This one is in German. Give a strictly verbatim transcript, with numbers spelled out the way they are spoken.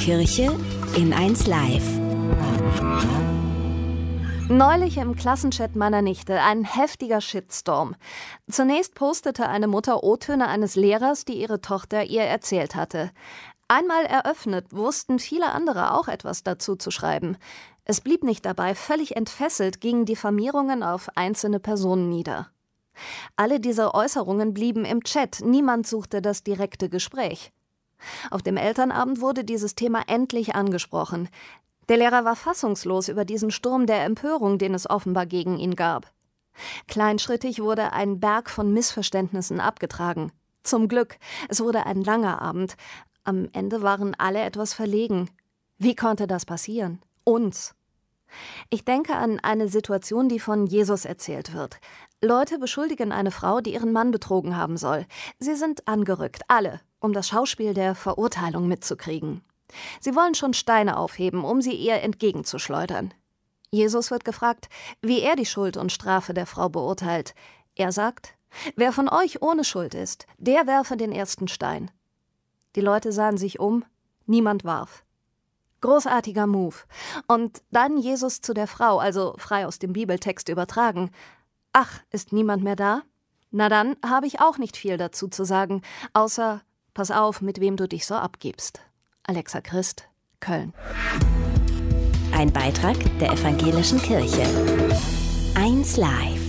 Kirche in eins Live. Neulich im Klassenchat meiner Nichte ein heftiger Shitstorm. Zunächst postete eine Mutter O-Töne eines Lehrers, die ihre Tochter ihr erzählt hatte. Einmal eröffnet, wussten viele andere auch etwas dazu zu schreiben. Es blieb nicht dabei, völlig entfesselt gingen Diffamierungen auf einzelne Personen nieder. Alle diese Äußerungen blieben im Chat, niemand suchte das direkte Gespräch. Auf dem Elternabend wurde dieses Thema endlich angesprochen. Der Lehrer war fassungslos über diesen Sturm der Empörung, den es offenbar gegen ihn gab. Kleinschrittig wurde ein Berg von Missverständnissen abgetragen. Zum Glück, es wurde ein langer Abend. Am Ende waren alle etwas verlegen. Wie konnte das passieren? Uns. Ich denke an eine Situation, die von Jesus erzählt wird. Leute beschuldigen eine Frau, die ihren Mann betrogen haben soll. Sie sind angerückt, alle, um das Schauspiel der Verurteilung mitzukriegen. Sie wollen schon Steine aufheben, um sie ihr entgegenzuschleudern. Jesus wird gefragt, wie er die Schuld und Strafe der Frau beurteilt. Er sagt, wer von euch ohne Schuld ist, der werfe den ersten Stein. Die Leute sahen sich um, niemand warf. Großartiger Move. Und dann Jesus zu der Frau, also frei aus dem Bibeltext übertragen. Ach, ist niemand mehr da? Na dann habe ich auch nicht viel dazu zu sagen, außer, pass auf, mit wem du dich so abgibst. Alexa Christ, Köln. Ein Beitrag der Evangelischen Kirche. eins Live.